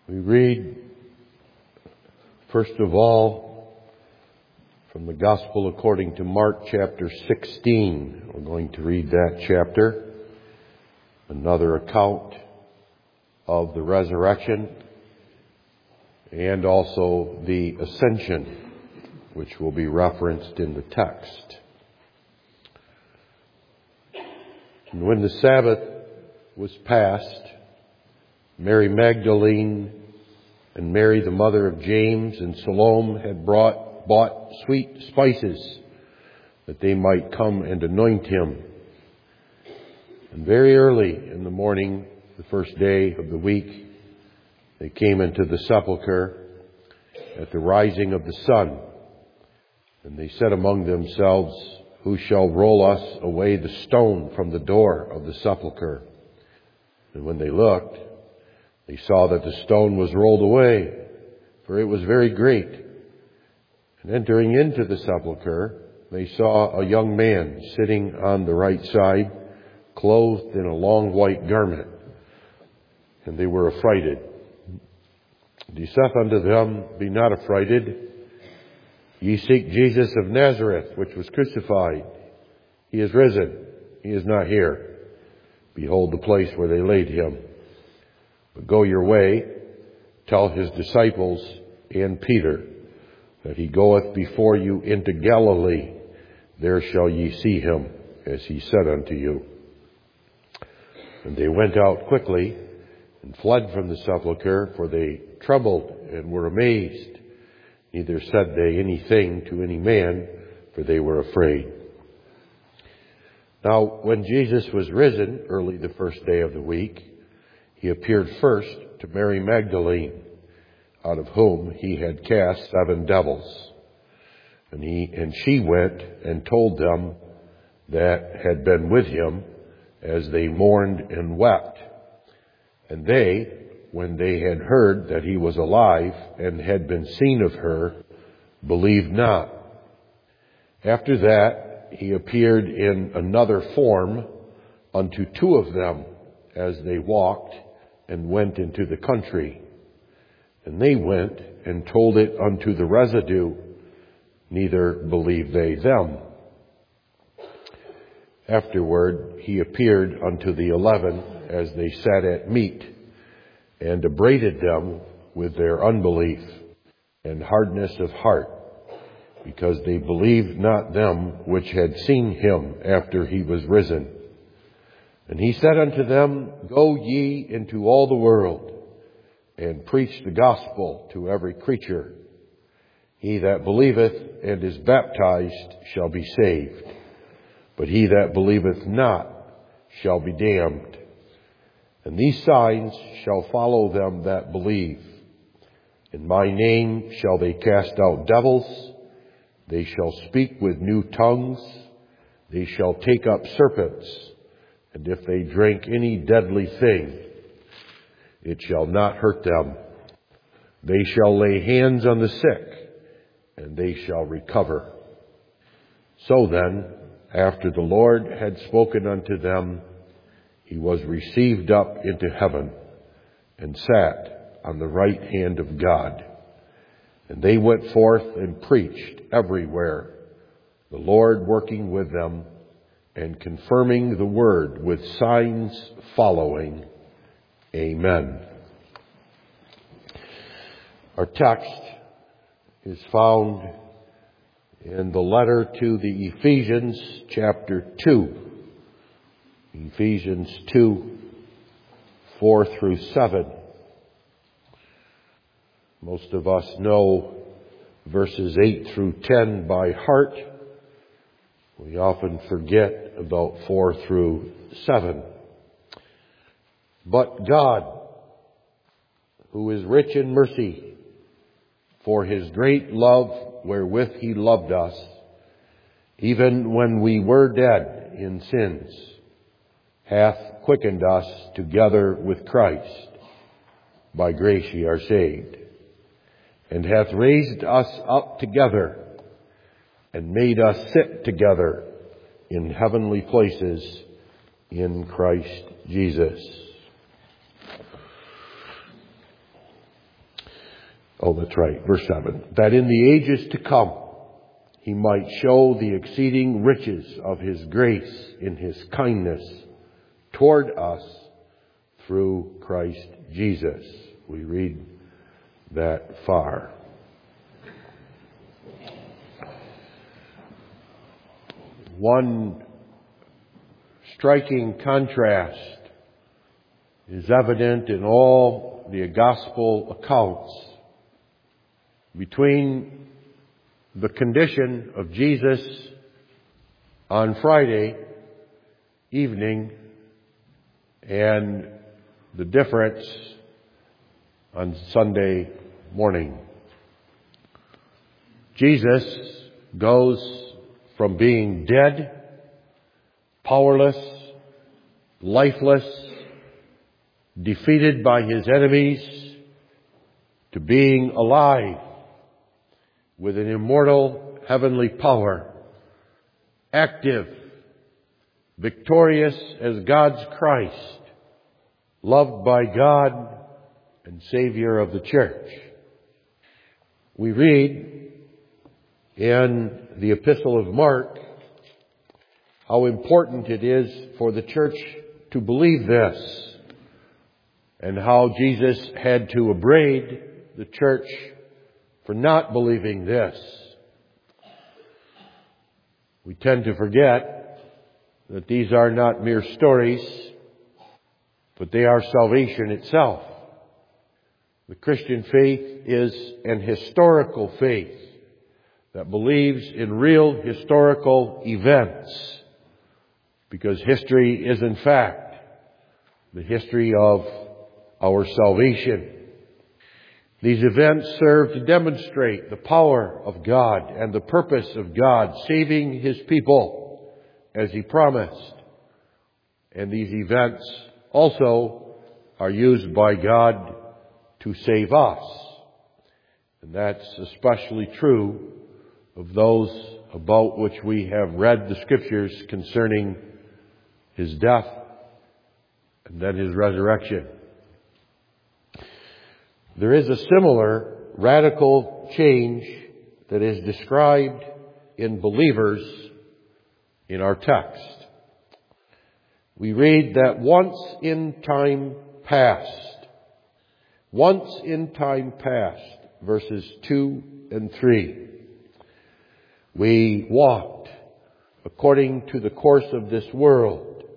We read, first of all, from the Gospel according to Mark chapter 16. We're going to read that chapter, another account of the resurrection and also the ascension, which will be referenced in the text. And when the Sabbath was past, Mary Magdalene and Mary, the mother of James, and Salome had bought sweet spices that they might come and anoint him. And very early in the morning, the first day of the week, they came into the sepulchre at the rising of the sun. And they said among themselves, "Who shall roll us away the stone from the door of the sepulchre?" And when they looked, they saw that the stone was rolled away, for it was very great. And entering into the sepulchre, they saw a young man sitting on the right side, clothed in a long white garment. And they were affrighted. And he saith unto them, "Be not affrighted. Ye seek Jesus of Nazareth, which was crucified. He is risen. He is not here. Behold the place where they laid him. But go your way, tell his disciples and Peter that he goeth before you into Galilee. There shall ye see him, as he said unto you." And they went out quickly and fled from the sepulchre, for they trembled and were amazed. Neither said they anything to any man, for they were afraid. Now, when Jesus was risen early the first day of the week, he appeared first to Mary Magdalene, out of whom he had cast 7 devils. And she went and told them that had been with him, as they mourned and wept. And they, when they had heard that he was alive and had been seen of her, believed not. After that, he appeared in another form unto 2 of them, as they walked and went into the country. And they went and told it unto the residue, neither believed they them. Afterward he appeared unto the 11 as they sat at meat, and upbraided them with their unbelief and hardness of heart, because they believed not them which had seen him after he was risen. And he said unto them, "Go ye into all the world, and preach the gospel to every creature. He that believeth and is baptized shall be saved, but he that believeth not shall be damned. And these signs shall follow them that believe. In my name shall they cast out devils. They shall speak with new tongues. They shall take up serpents. And if they drink any deadly thing, it shall not hurt them. They shall lay hands on the sick, and they shall recover." So then, after the Lord had spoken unto them, he was received up into heaven, and sat on the right hand of God. And they went forth and preached everywhere, the Lord working with them, and confirming the word with signs following. Amen. Our text is found in the letter to the Ephesians, chapter 2. Ephesians 2, 4 through 7. Most of us know verses 8 through 10 by heart. We often forget about 4 through 7. But God, who is rich in mercy, for his great love wherewith he loved us, even when we were dead in sins, hath quickened us together with Christ. By grace ye are saved, and hath raised us up together, and made us sit together in heavenly places in Christ Jesus. That's right, verse 7. That in the ages to come he might show the exceeding riches of his grace in his kindness toward us through Christ Jesus. We read that far. One striking contrast is evident in all the gospel accounts between the condition of Jesus on Friday evening and the difference on Sunday morning. Jesus goes from being dead, powerless, lifeless, defeated by his enemies, to being alive with an immortal heavenly power, active, victorious as God's Christ, loved by God and Savior of the church. We read in the Epistle of Mark how important it is for the church to believe this, and how Jesus had to upbraid the church for not believing this. We tend to forget that these are not mere stories, but they are salvation itself. The Christian faith is an historical faith that believes in real historical events, because history is in fact the history of our salvation. These events serve to demonstrate the power of God and the purpose of God saving his people as he promised. And these events also are used by God to save us. And that's especially true of those about which we have read the Scriptures concerning his death and then his resurrection. There is a similar radical change that is described in believers in our text. We read that once in time past, verses 2 and 3, we walked according to the course of this world.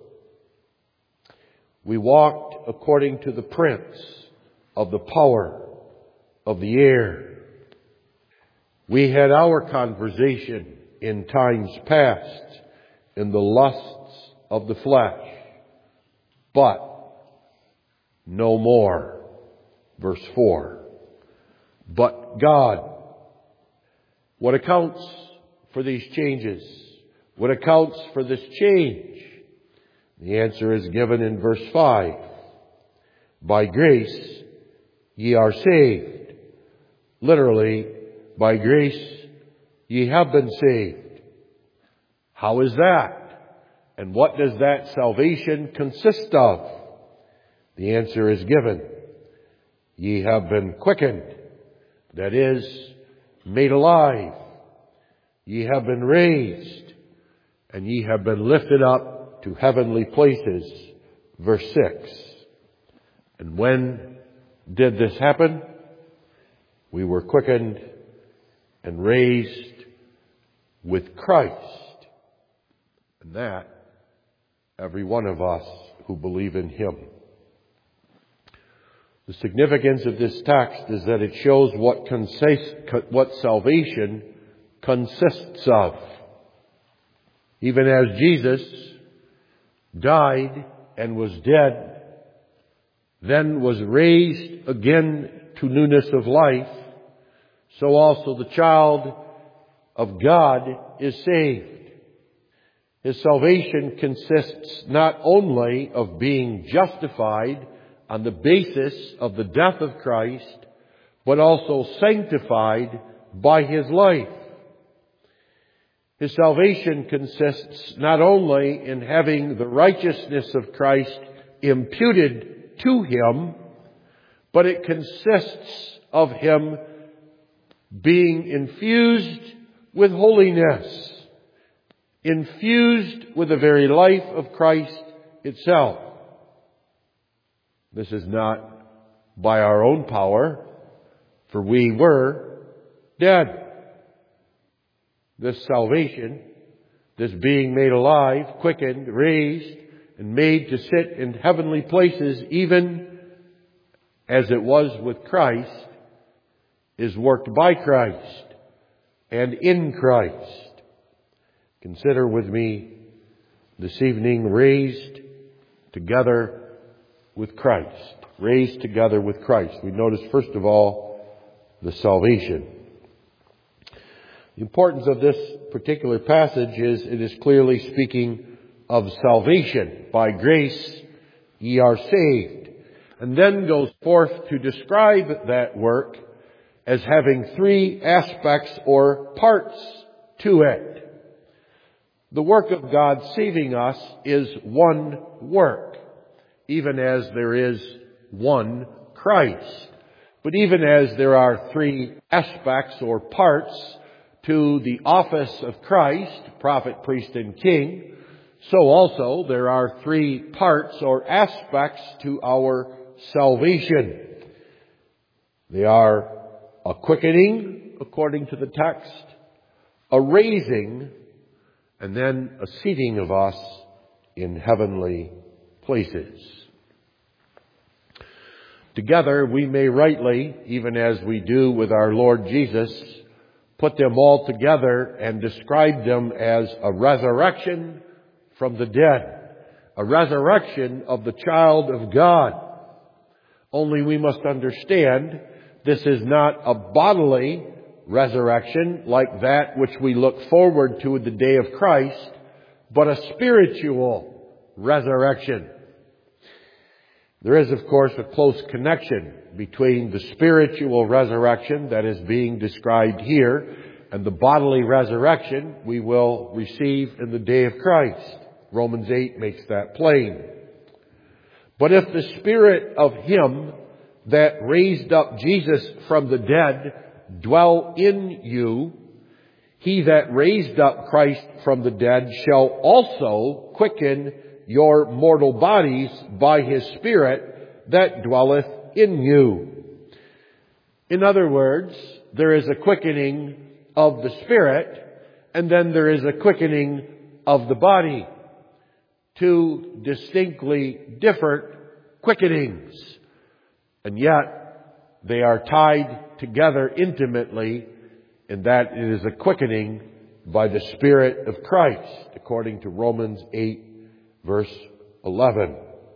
We walked according to the prince of the power of the air. We had our conversation in times past in the lusts of the flesh, but no more. Verse 4. But God. What accounts for these changes? What accounts for this change? The answer is given in verse 5. By grace ye are saved. Literally, by grace ye have been saved. How is that? And what does that salvation consist of? The answer is given. Ye have been quickened, that is, made alive. Ye have been raised, and ye have been lifted up to heavenly places. Verse 6. And when did this happen? We were quickened and raised with Christ. And that, every one of us who believe in him. The significance of this text is that it shows what salvation consists of. Even as Jesus died and was dead, then was raised again to newness of life, so also the child of God is saved. His salvation consists not only of being justified on the basis of the death of Christ, but also sanctified by his life. His salvation consists not only in having the righteousness of Christ imputed to him, but it consists of him being infused with holiness, infused with the very life of Christ itself. This is not by our own power, for we were dead. This salvation, this being made alive, quickened, raised, and made to sit in heavenly places, even as it was with Christ, is worked by Christ and in Christ. Consider with me this evening, raised together with Christ. Raised together with Christ. We notice first of all the salvation. The importance of this particular passage is it is clearly speaking of salvation. By grace ye are saved. And then goes forth to describe that work as having three aspects or parts to it. The work of God saving us is one work, even as there is one Christ. But even as there are three aspects or parts to the office of Christ, prophet, priest, and king, so also there are three parts or aspects to our salvation. They are a quickening, according to the text, a raising, and then a seating of us in heavenly places. Together we may rightly, even as we do with our Lord Jesus, put them all together and describe them as a resurrection from the dead, a resurrection of the child of God. Only we must understand this is not a bodily resurrection like that which we look forward to at the day of Christ, but a spiritual resurrection. There is, of course, a close connection between the spiritual resurrection that is being described here and the bodily resurrection we will receive in the day of Christ. Romans 8 makes that plain. But if the Spirit of Him that raised up Jesus from the dead dwell in you, He that raised up Christ from the dead shall also quicken your mortal bodies by His Spirit that dwelleth in you. In other words, there is a quickening of the Spirit, and then there is a quickening of the body. Two distinctly different quickenings. And yet, they are tied together intimately in that it is a quickening by the Spirit of Christ, according to Romans 8, verse 11.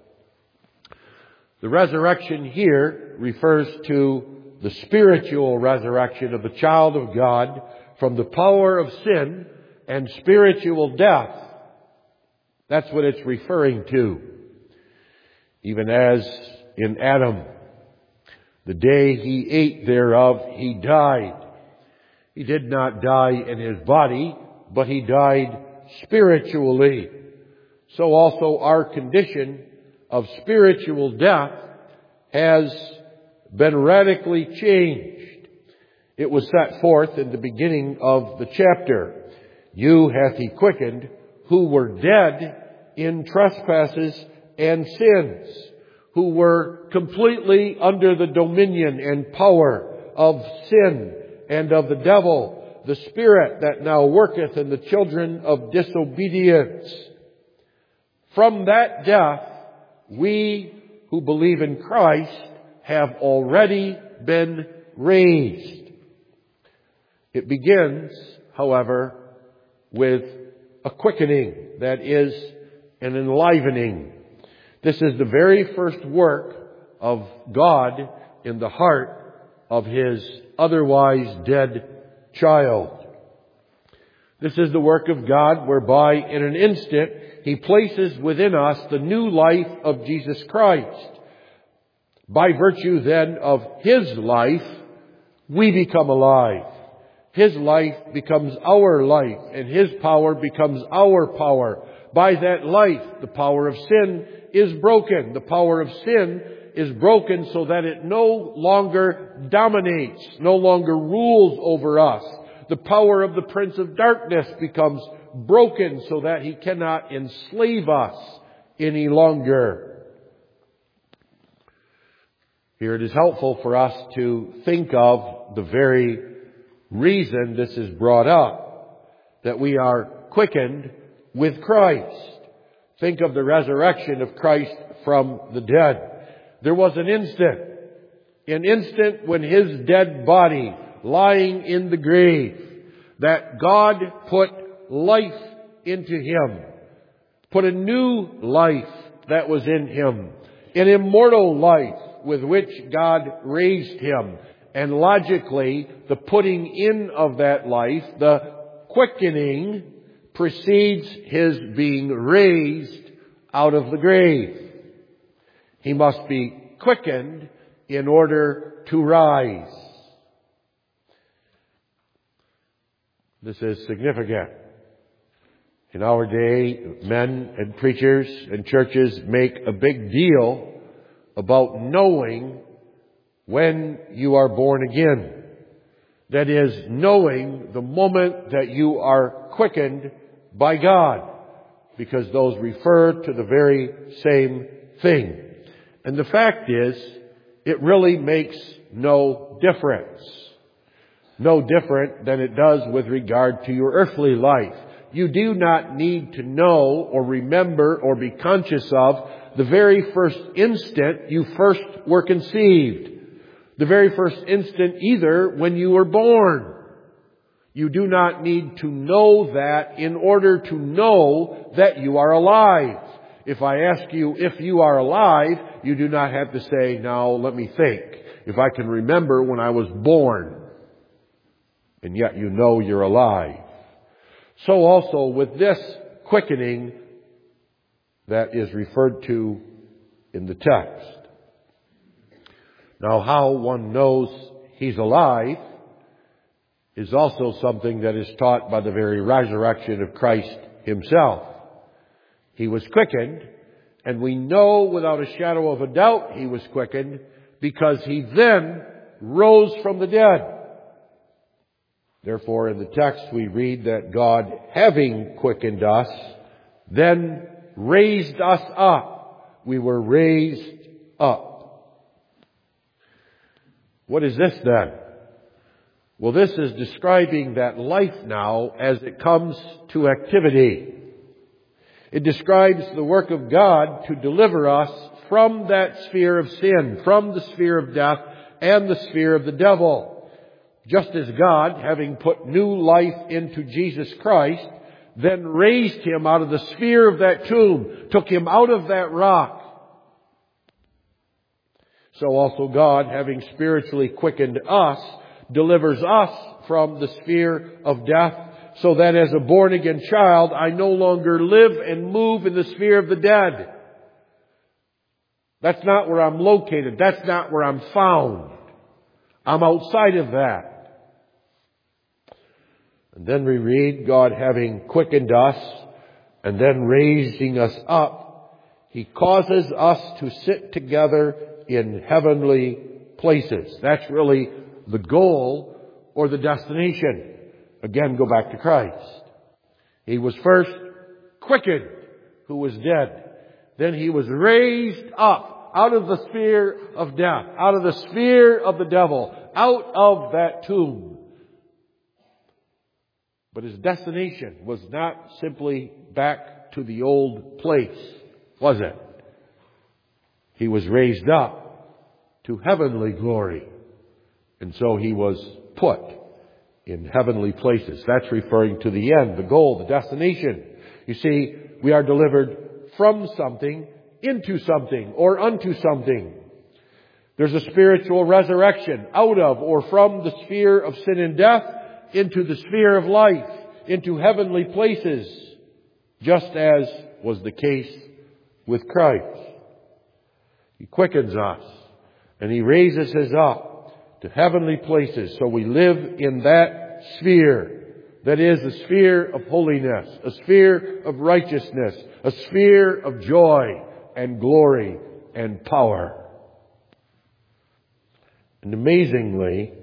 The resurrection here refers to the spiritual resurrection of the child of God from the power of sin and spiritual death. That's what it's referring to. Even as in Adam, the day he ate thereof, he died. He did not die in his body, but he died spiritually. So also our condition of spiritual death has been radically changed. It was set forth in the beginning of the chapter. You hath He quickened who were dead in trespasses and sins, who were completely under the dominion and power of sin and of the devil, the spirit that now worketh in the children of disobedience. From that death, we who believe in Christ have already been raised. It begins, however, with a quickening, that is, an enlivening. This is the very first work of God in the heart of His otherwise dead child. This is the work of God whereby in an instant He places within us the new life of Jesus Christ. By virtue then of His life, we become alive. His life becomes our life, and His power becomes our power. By that life, the power of sin is broken. The power of sin is broken so that it no longer dominates, no longer rules over us. The power of the prince of darkness becomes broken so that he cannot enslave us any longer. Here it is helpful for us to think of the very reason this is brought up, that we are quickened with Christ. Think of the resurrection of Christ from the dead. There was an instant when his dead body lying in the grave, that God put life into him, put a new life that was in him, an immortal life with which God raised him. And logically, the putting in of that life, the quickening, precedes his being raised out of the grave. He must be quickened in order to rise. This is significant. In our day, men and preachers and churches make a big deal about knowing when you are born again. That is, knowing the moment that you are quickened by God, because those refer to the very same thing. And the fact is, it really makes no difference. No different than it does with regard to your earthly life. You do not need to know or remember or be conscious of the very first instant you first were conceived. The very first instant either when you were born. You do not need to know that in order to know that you are alive. If I ask you if you are alive, you do not have to say, now let me think. If I can remember when I was born, and yet you know you're alive. So also with this quickening that is referred to in the text. Now, how one knows he's alive is also something that is taught by the very resurrection of Christ himself. He was quickened, and we know without a shadow of a doubt he was quickened because he then rose from the dead. Therefore, in the text we read that God, having quickened us, then raised us up. We were raised up. What is this then? Well, this is describing that life now as it comes to activity. It describes the work of God to deliver us from that sphere of sin, from the sphere of death and the sphere of the devil. Just as God, having put new life into Jesus Christ, then raised him out of the sphere of that tomb, took him out of that rock. So also God, having spiritually quickened us, delivers us from the sphere of death, so that as a born-again child, I no longer live and move in the sphere of the dead. That's not where I'm located. That's not where I'm found. I'm outside of that. And then we read, God having quickened us and then raising us up, He causes us to sit together in heavenly places. That's really the goal or the destination. Again, go back to Christ. He was first quickened, who was dead. Then He was raised up out of the sphere of death, out of the sphere of the devil, out of that tomb. But His destination was not simply back to the old place, was it? He was raised up to heavenly glory. And so He was put in heavenly places. That's referring to the end, the goal, the destination. You see, we are delivered from something into something or unto something. There's a spiritual resurrection out of or from the sphere of sin and death into the sphere of life, into heavenly places, just as was the case with Christ. He quickens us and He raises us up to heavenly places, so we live in that sphere. That is a sphere of holiness, a sphere of righteousness, a sphere of joy and glory and power. And amazingly,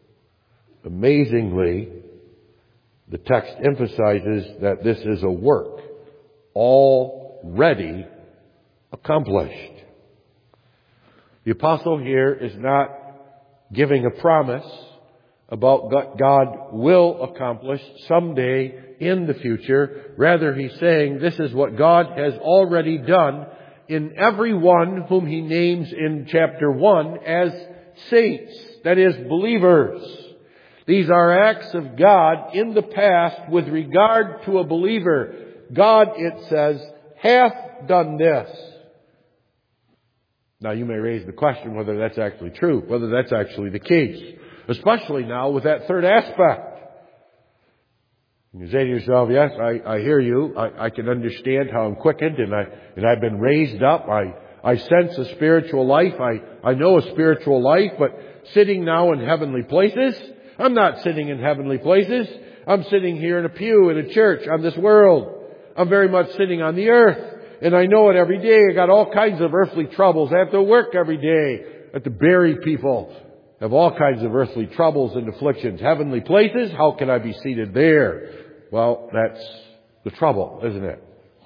the text emphasizes that this is a work already accomplished. The apostle here is not giving a promise about what God will accomplish someday in the future. Rather, he's saying this is what God has already done in everyone whom he names in chapter 1 as saints, that is, believers. These are acts of God in the past with regard to a believer. God, it says, hath done this. Now you may raise the question whether that's actually true, whether that's actually the case, especially now with that third aspect. You say to yourself, yes, I hear you. I can understand how I'm quickened and I've been raised up. I sense a spiritual life. I know a spiritual life, but sitting now in heavenly places, I'm not sitting in heavenly places. I'm sitting here in a pew in a church on this world. I'm very much sitting on the earth. And I know it every day. I got all kinds of earthly troubles. I have to work every day. I have to bury people. I have all kinds of earthly troubles and afflictions. Heavenly places, how can I be seated there? Well, that's the trouble, isn't it?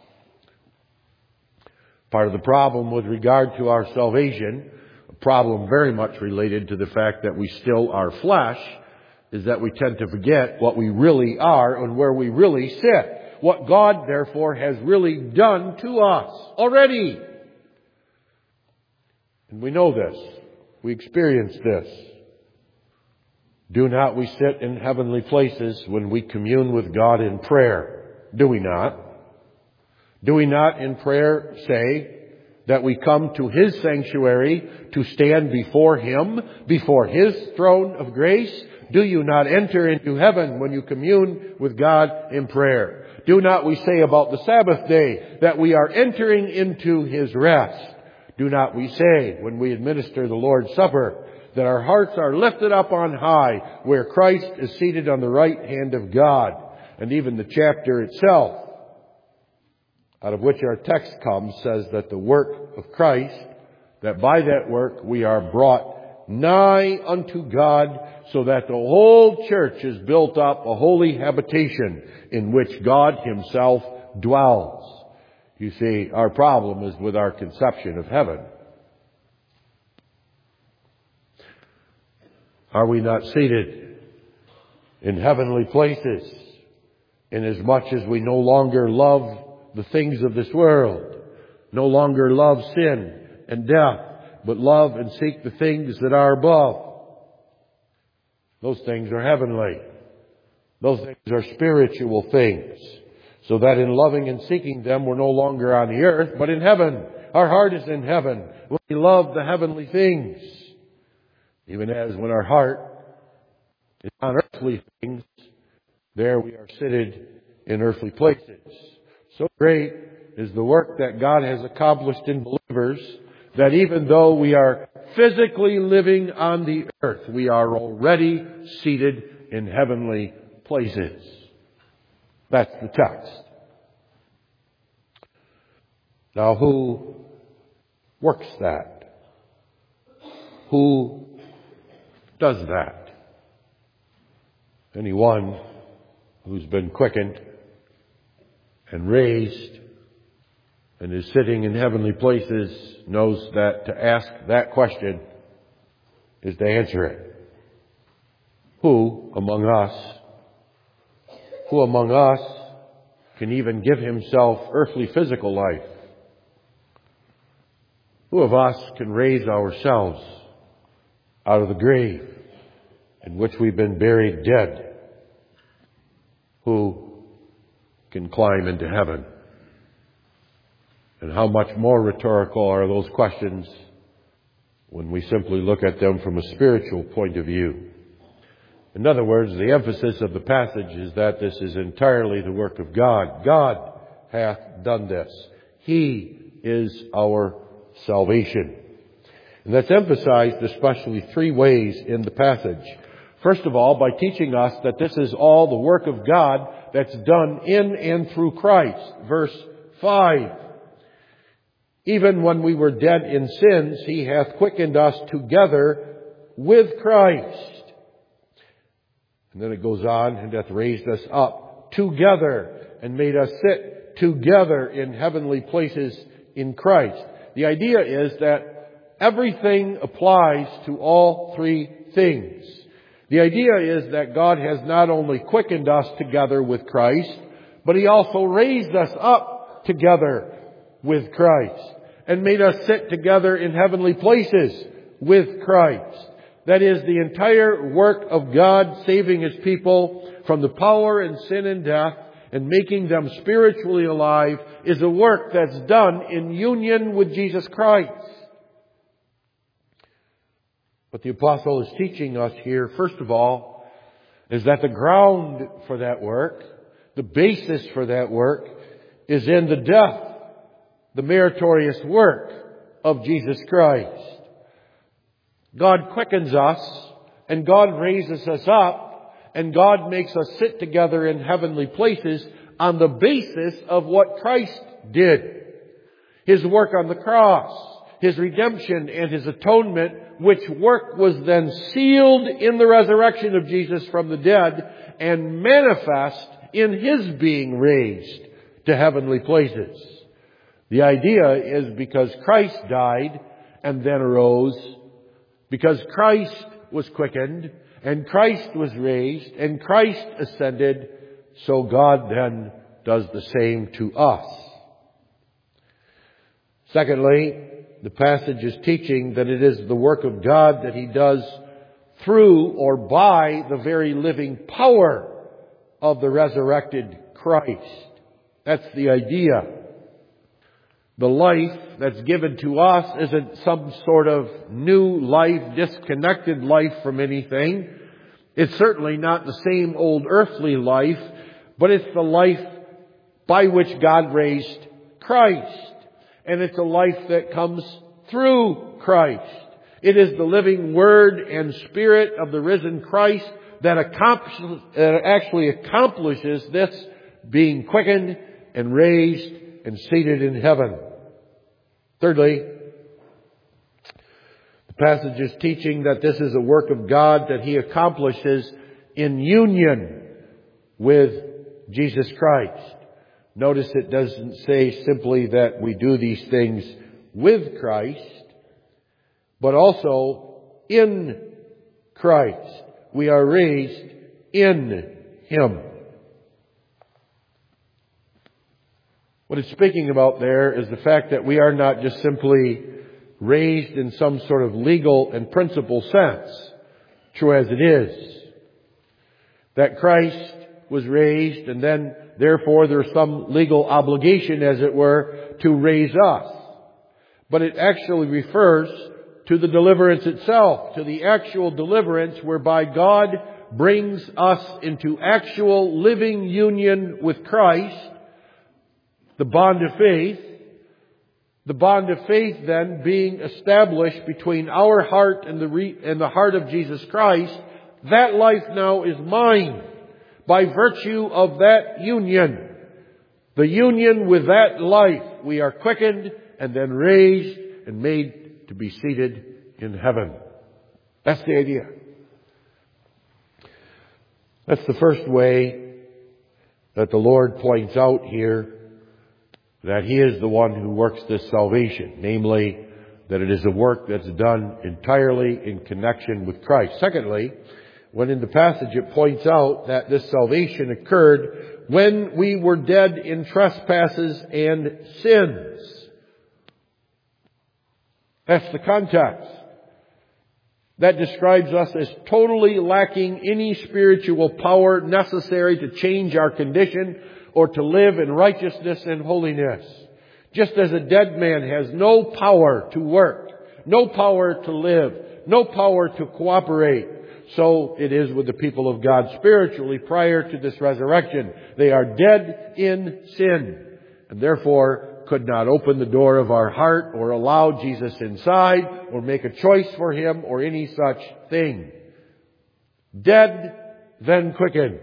Part of the problem with regard to our salvation, a problem very much related to the fact that we still are flesh, is that we tend to forget what we really are and where we really sit. What God, therefore, has really done to us already. And we know this. We experience this. Do not we sit in heavenly places when we commune with God in prayer? Do we not? Do we not in prayer say that we come to His sanctuary to stand before Him, before His throne of grace? Do you not enter into heaven when you commune with God in prayer? Do not we say about the Sabbath day that we are entering into His rest? Do not we say when we administer the Lord's Supper that our hearts are lifted up on high where Christ is seated on the right hand of God? And even the chapter itself, out of which our text comes, says that the work of Christ, that by that work we are brought nigh unto God, so that the whole church is built up a holy habitation in which God Himself dwells. You see, our problem is with our conception of heaven. Are we not seated in heavenly places, inasmuch as we no longer love the things of this world, no longer love sin and death, but love and seek the things that are above? Those things are heavenly. Those things are spiritual things. So that in loving and seeking them, we're no longer on the earth, but in heaven. Our heart is in heaven. We love the heavenly things. Even as when our heart is on earthly things, there we are seated in earthly places. So great is the work that God has accomplished in believers that even though we are physically living on the earth, we are already seated in heavenly places. That's the text. Now, who works that? Who does that? Anyone who's been quickened and raised and is sitting in heavenly places knows that to ask that question is to answer it. Who among us can even give himself earthly physical life? Who of us can raise ourselves out of the grave in which we've been buried dead? Who can climb into heaven? And how much more rhetorical are those questions when we simply look at them from a spiritual point of view? In other words, the emphasis of the passage is that this is entirely the work of God. God hath done this. He is our salvation. And that's emphasized especially three ways in the passage. First of all, by teaching us that this is all the work of God that's done in and through Christ. Verse 5. Even when we were dead in sins, He hath quickened us together with Christ. And then it goes on, and hath raised us up together and made us sit together in heavenly places in Christ. The idea is that everything applies to all three things. The idea is that God has not only quickened us together with Christ, but He also raised us up together with Christ and made us sit together in heavenly places with Christ. That is, the entire work of God saving His people from the power and sin and death and making them spiritually alive is a work that's done in union with Jesus Christ. What the apostle is teaching us here, first of all, is that the ground for that work, the basis for that work, is in the death, the meritorious work of Jesus Christ. God quickens us, and God raises us up, and God makes us sit together in heavenly places on the basis of what Christ did. His work on the cross, His redemption and His atonement, which work was then sealed in the resurrection of Jesus from the dead and manifest in His being raised to heavenly places. The idea is because Christ died and then arose, because Christ was quickened and Christ was raised and Christ ascended, so God then does the same to us. Secondly, the passage is teaching that it is the work of God that He does through or by the very living power of the resurrected Christ. That's the idea. The life that's given to us isn't some sort of new life, disconnected life from anything. It's certainly not the same old earthly life, but it's the life by which God raised Christ. And it's a life that comes through Christ. It is the living Word and Spirit of the risen Christ that actually accomplishes this, being quickened and raised and seated in heaven. Thirdly, the passage is teaching that this is a work of God that He accomplishes in union with Jesus Christ. Notice it doesn't say simply that we do these things with Christ, but also in Christ. We are raised in Him. What it's speaking about there is the fact that we are not just simply raised in some sort of legal and principle sense, true as it is. That Christ was raised and then therefore there's some legal obligation, as it were, to raise us. But it actually refers to the deliverance itself, to the actual deliverance whereby God brings us into actual living union with Christ. The bond of faith. The bond of faith then being established between our heart and the heart of Jesus Christ. That life now is mine by virtue of that union. The union with that life, we are quickened and then raised and made to be seated in heaven. That's the idea. That's the first way that the Lord points out here that He is the one who works this salvation, namely that it is a work that's done entirely in connection with Christ. Secondly, when in the passage it points out that this salvation occurred when we were dead in trespasses and sins. That's the context. That describes us as totally lacking any spiritual power necessary to change our condition or to live in righteousness and holiness. Just as a dead man has no power to work, no power to live, no power to cooperate, so it is with the people of God spiritually prior to this resurrection. They are dead in sin and therefore could not open the door of our heart or allow Jesus inside or make a choice for Him or any such thing. Dead, then quickened.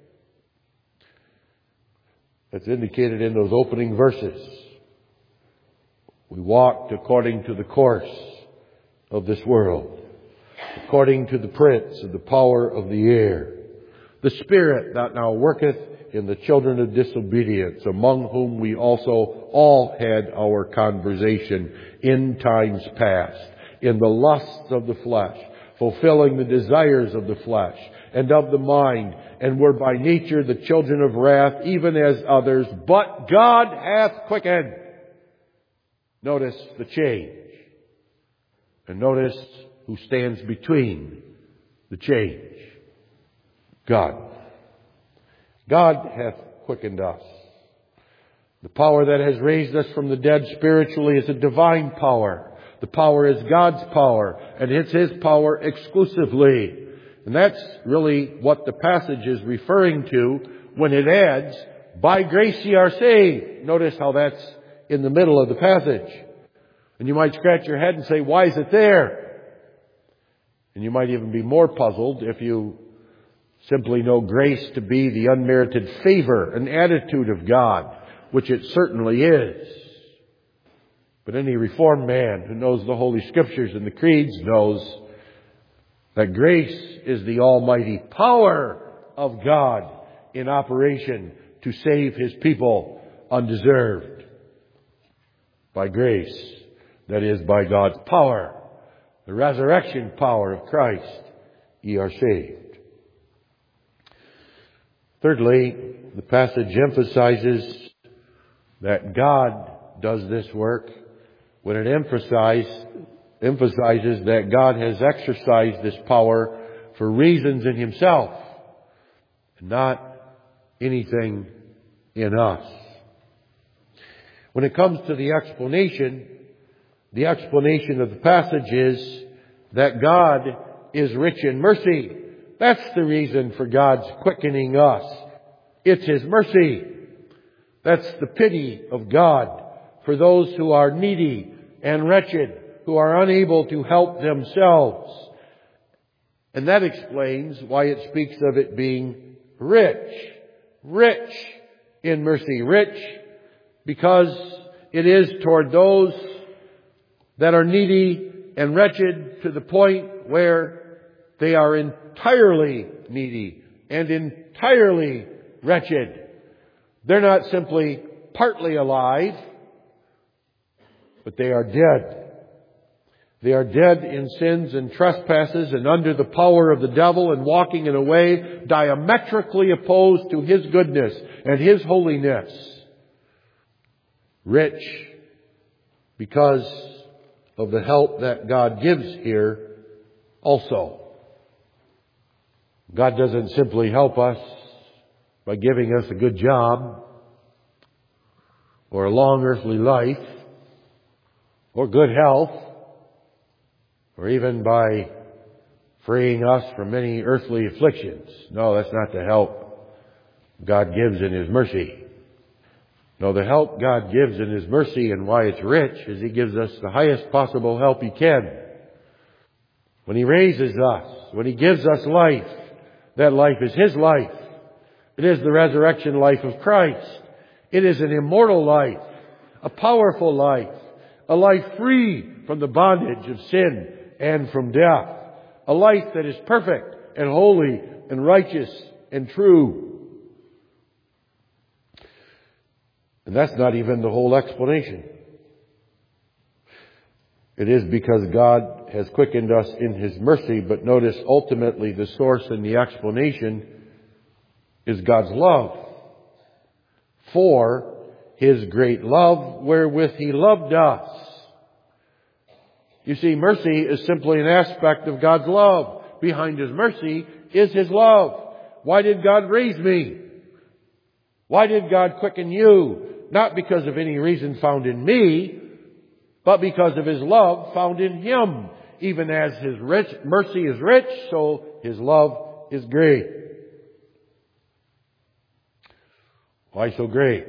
That's indicated in those opening verses. We walked according to the course of this world. according to the prince of the power of the air, the Spirit that now worketh in the children of disobedience, among whom we also all had our conversation in times past, in the lusts of the flesh, fulfilling the desires of the flesh and of the mind, and were by nature the children of wrath, even as others, but God hath quickened. Notice the change. And notice who stands between the change. God. God hath quickened us. The power that has raised us from the dead spiritually is a divine power. The power is God's power, and it's His power exclusively. And that's really what the passage is referring to when it adds, by grace ye are saved. Notice how that's in the middle of the passage. And you might scratch your head and say, why is it there? And you might even be more puzzled if you simply know grace to be the unmerited favor, an attitude of God, which it certainly is. But any reformed man who knows the Holy Scriptures and the creeds knows that grace is the almighty power of God in operation to save His people undeserved. By grace, that is by God's power, the resurrection power of Christ, ye are saved. Thirdly, the passage emphasizes that God does this work when it emphasizes that God has exercised this power for reasons in Himself, and not anything in us. When it comes to the explanation of the passage is that God is rich in mercy. That's the reason for God's quickening us. It's His mercy. That's the pity of God for those who are needy and wretched, who are unable to help themselves. And that explains why it speaks of it being rich. Rich in mercy. Rich because it is toward those that are needy and wretched to the point where they are entirely needy and entirely wretched. They're not simply partly alive, but they are dead. They are dead in sins and trespasses and under the power of the devil and walking in a way diametrically opposed to His goodness and His holiness. Rich because of the help that God gives here also. God doesn't simply help us by giving us a good job or a long earthly life or good health, or even by freeing us from any earthly afflictions. No, that's not the help God gives in His mercy. No, the help God gives in His mercy and why it's rich is He gives us the highest possible help He can. When He raises us, when He gives us life, that life is His life. It is the resurrection life of Christ. It is an immortal life, a powerful life, a life free from the bondage of sin and from death. A life that is perfect and holy and righteous and true. And that's not even the whole explanation. It is because God has quickened us in His mercy, but notice ultimately the source and the explanation is God's love. For His great love wherewith He loved us. You see, mercy is simply an aspect of God's love. Behind His mercy is His love. Why did God raise me? Why did God quicken you? Not because of any reason found in me, but because of His love found in Him. Even as His mercy is rich, so His love is great. Why so great?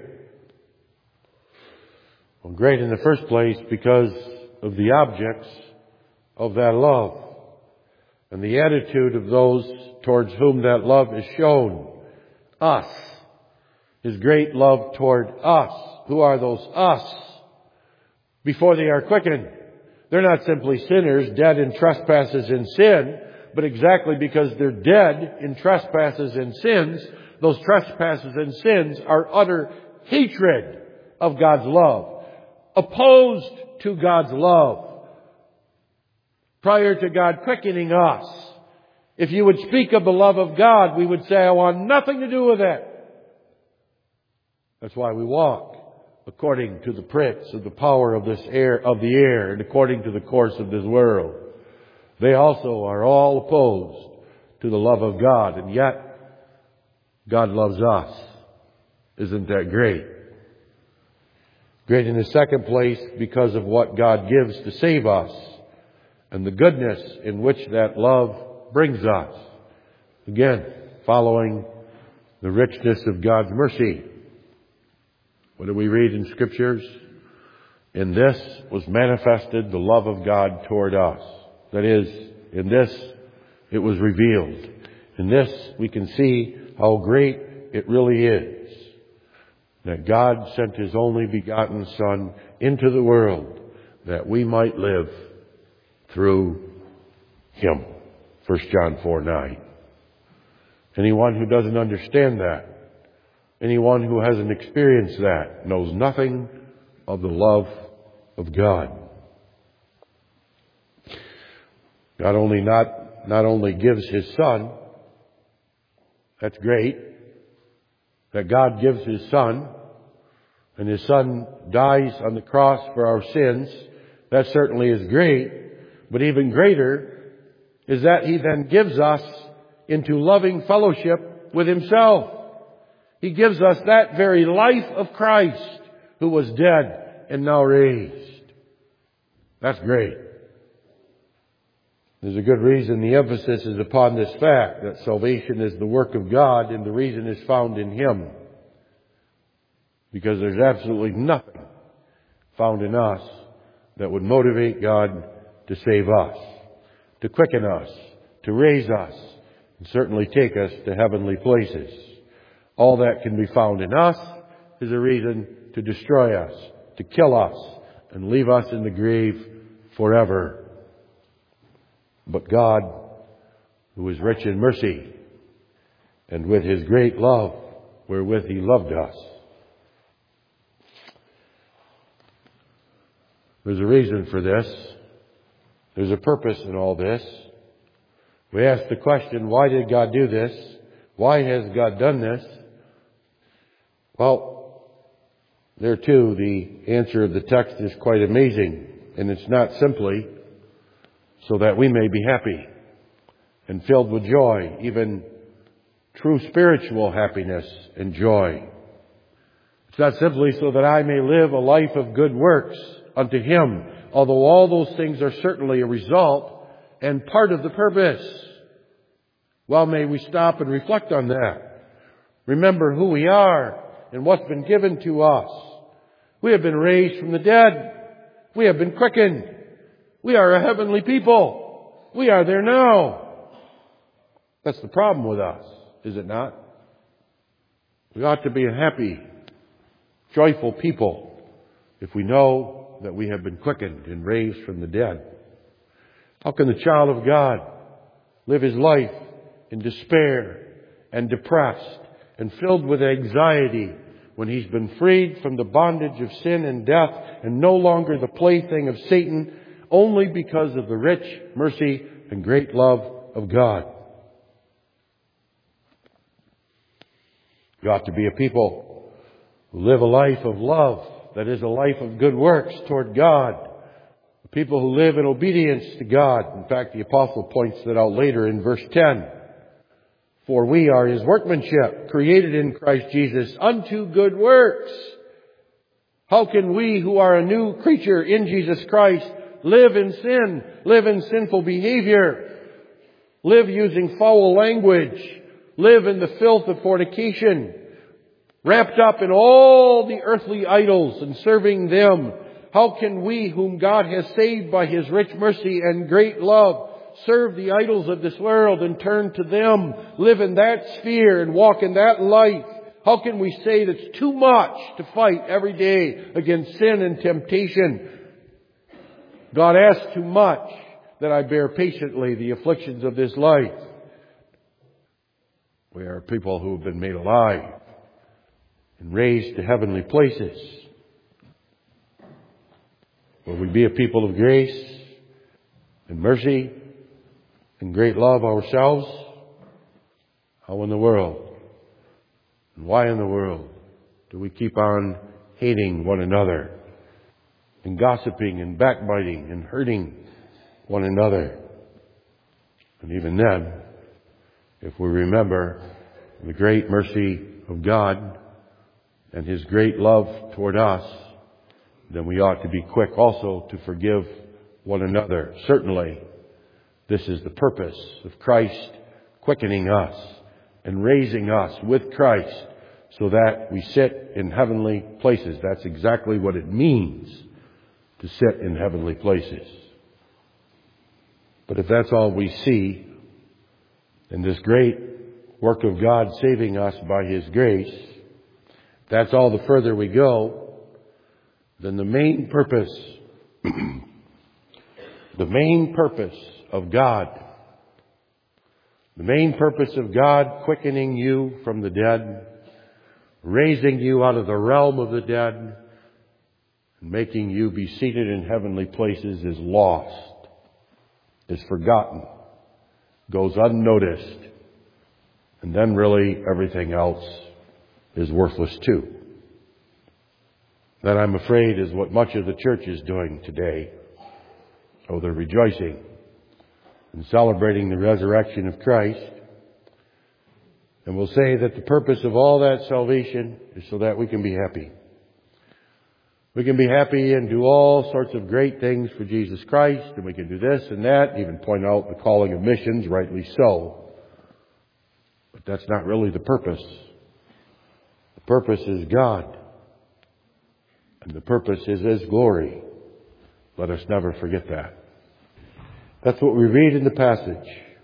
Well, great in the first place because of the objects of that love and the attitude of those towards whom that love is shown. Us. His great love toward us. Who are those us? Before they are quickened, They're not simply sinners, dead in trespasses and sin, but exactly because they're dead in trespasses and sins, those trespasses and sins are utter hatred of God's love, opposed to God's love. Prior to God quickening us, if you would speak of the love of God, we would say, I want nothing to do with it. That's why we walk according to the prince of the power of the air, and according to the course of this world. They also are all opposed to the love of God, and yet God loves us. Isn't that great? Great in the second place because of what God gives to save us and the goodness in which that love brings us. Again, following the richness of God's mercy. What do we read in Scriptures? In this was manifested the love of God toward us. That is, in this it was revealed. In this we can see how great it really is. That God sent His only begotten Son into the world that we might live through Him. 1 John 4:9. Anyone who doesn't understand that, anyone who hasn't experienced that, knows nothing of the love of God. God not only gives His Son, that's great, that God gives His Son, and His Son dies on the cross for our sins. That certainly is great, but even greater is that He then gives us into loving fellowship with Himself. He gives us that very life of Christ, who was dead and now raised. That's great. There's a good reason the emphasis is upon this fact, that salvation is the work of God and the reason is found in Him. Because there's absolutely nothing found in us that would motivate God to save us, to quicken us, to raise us, and certainly take us to heavenly places. All that can be found in us is a reason to destroy us, to kill us, and leave us in the grave forever. But God, who is rich in mercy, and with His great love, wherewith He loved us. There's a reason for this. There's a purpose in all this. We ask the question, why did God do this? Why has God done this? Well, there too, the answer of the text is quite amazing. And it's not simply so that we may be happy and filled with joy, even true spiritual happiness and joy. It's not simply so that I may live a life of good works unto Him, although all those things are certainly a result and part of the purpose. Well, may we stop and reflect on that. Remember who we are and what's been given to us. We have been raised from the dead. We have been quickened. We are a heavenly people. We are there now. That's the problem with us, is it not? We ought to be a happy, joyful people if we know that we have been quickened and raised from the dead. How can the child of God live his life in despair and depressed and filled with anxiety when he's been freed from the bondage of sin and death and no longer the plaything of Satan, only because of the rich mercy and great love of God? We ought to be a people who live a life of love, that is a life of good works toward God. People who live in obedience to God. In fact, the apostle points that out later in verse 10. For we are His workmanship, created in Christ Jesus unto good works. How can we who are a new creature in Jesus Christ live in sin, live in sinful behavior, live using foul language, live in the filth of fornication, wrapped up in all the earthly idols and serving them? How can we, whom God has saved by His rich mercy and great love, serve the idols of this world and turn to them, live in that sphere and walk in that life? How can we say that it's too much to fight every day against sin and temptation? God asks too much that I bear patiently the afflictions of this life. We are people who have been made alive and raised to heavenly places. Will we be a people of grace and mercy and great love ourselves? How in the world and why in the world do we keep on hating one another and gossiping and backbiting and hurting one another? And even then, if we remember the great mercy of God and His great love toward us, then we ought to be quick also to forgive one another. Certainly, this is the purpose of Christ quickening us and raising us with Christ so that we sit in heavenly places. That's exactly what it means to sit in heavenly places. But if that's all we see in this great work of God saving us by His grace, if that's all the further we go, then the main purpose of God quickening you from the dead, raising you out of the realm of the dead, and making you be seated in heavenly places is lost, is forgotten, goes unnoticed, and then really everything else is worthless too. That, I'm afraid, is what much of the church is doing today. Oh, they're rejoicing and celebrating the resurrection of Christ. And we'll say that the purpose of all that salvation is so that we can be happy. We can be happy and do all sorts of great things for Jesus Christ, and we can do this and that, even point out the calling of missions, rightly so. But that's not really the purpose. The purpose is God. And the purpose is His glory. Let us never forget that. That's what we read in the passage.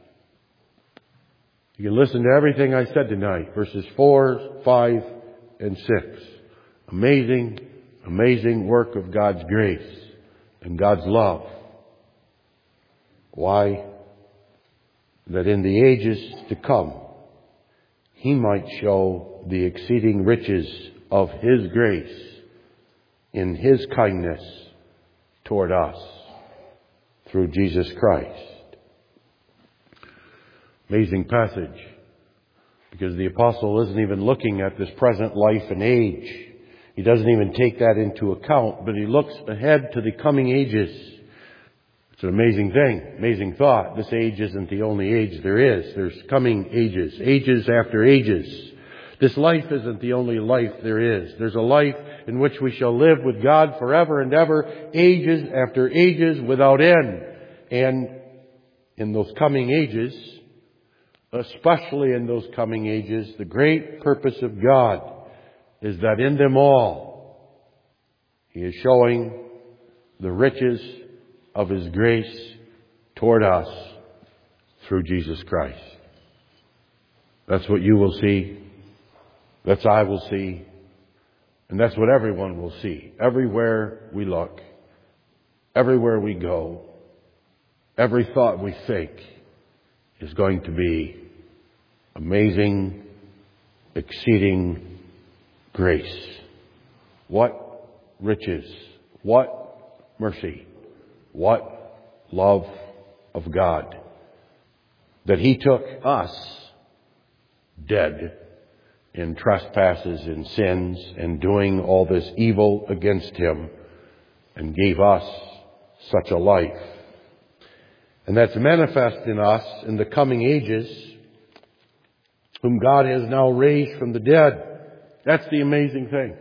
You can listen to everything I said tonight, verses 4, 5, and 6. Amazing, amazing work of God's grace and God's love. Why? That in the ages to come, He might show the exceeding riches of His grace in His kindness toward us through Jesus Christ. Amazing passage, because the apostle isn't even looking at this present life and age. He doesn't even take that into account, but he looks ahead to the coming ages. It's an amazing thing, amazing thought. This age isn't the only age there is. There's coming ages, ages after ages. This life isn't the only life there is. There's a life in which we shall live with God forever and ever, ages after ages without end. And in those coming ages, especially in those coming ages, the great purpose of God is that in them all, He is showing the riches of His grace toward us through Jesus Christ. That's what you will see. That's I will see. And that's what everyone will see. Everywhere we look, everywhere we go, every thought we think is going to be amazing, exceeding grace. What riches, what mercy, what love of God. That He took us, dead in trespasses and sins and doing all this evil against Him, and gave us such a life. And that's manifest in us in the coming ages, whom God has now raised from the dead. That's the amazing thing.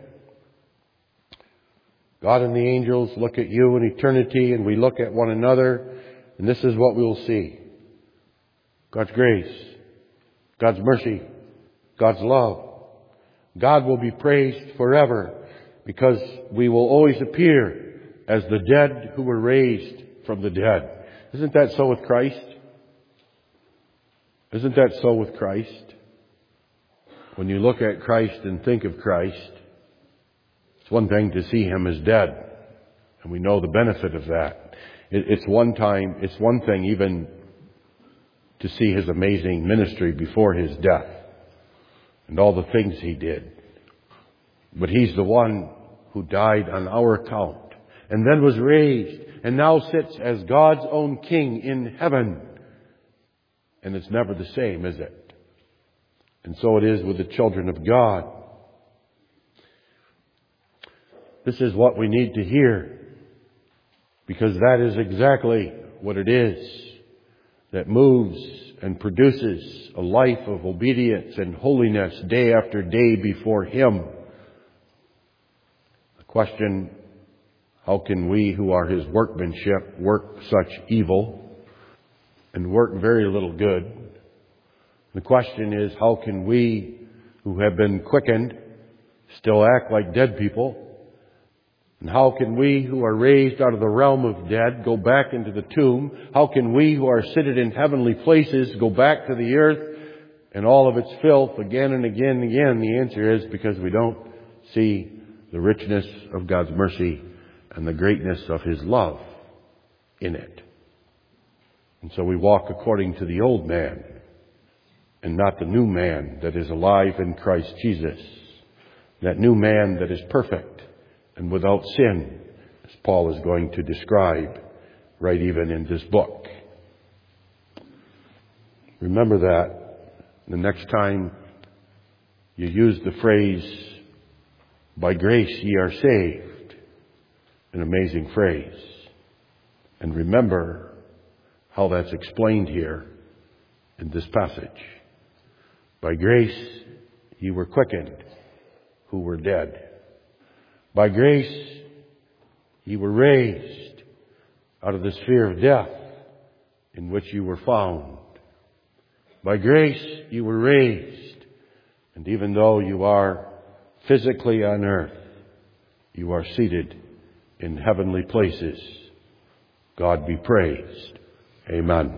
God and the angels look at you in eternity, and we look at one another, and this is what we will see. God's grace, God's mercy, God's love. God will be praised forever, because we will always appear as the dead who were raised from the dead. Isn't that so with Christ? Isn't that so with Christ? When you look at Christ and think of Christ, it's one thing to see Him as dead, and we know the benefit of that. It's one thing even to see His amazing ministry before His death and all the things He did. But He's the one who died on our account and then was raised and now sits as God's own King in heaven. And it's never the same, is it? And so it is with the children of God. This is what we need to hear, because that is exactly what it is that moves and produces a life of obedience and holiness day after day before Him. The question, how can we who are His workmanship work such evil and work very little good? The question is, how can we who have been quickened still act like dead people? And how can we who are raised out of the realm of dead go back into the tomb? How can we who are seated in heavenly places go back to the earth and all of its filth again and again and again? The answer is because we don't see the richness of God's mercy and the greatness of His love in it. And so we walk according to the old man and not the new man that is alive in Christ Jesus. That new man that is perfect and without sin, as Paul is going to describe right even in this book. Remember that the next time you use the phrase, "By grace ye are saved," an amazing phrase. And remember how that's explained here in this passage. By grace ye were quickened, who were dead. By grace ye were raised out of the sphere of death in which you were found. By grace you were raised, and even though you are physically on earth, you are seated in heavenly places. God be praised. Amen.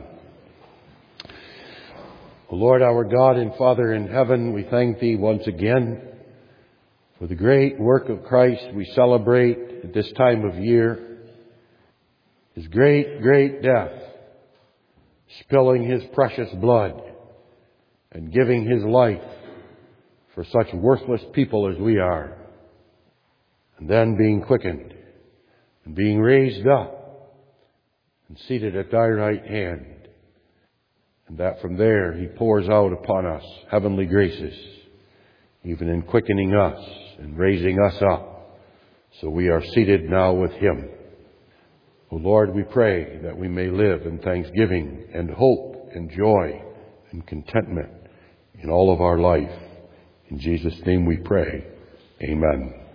O Lord, our God and Father in heaven, we thank Thee once again for the great work of Christ we celebrate at this time of year. His great, great death, spilling His precious blood and giving His life for such worthless people as we are. And then being quickened and being raised up and seated at Thy right hand. And that from there He pours out upon us heavenly graces, even in quickening us and raising us up, so we are seated now with Him. O Lord, we pray that we may live in thanksgiving and hope and joy and contentment in all of our life. In Jesus' name we pray. Amen.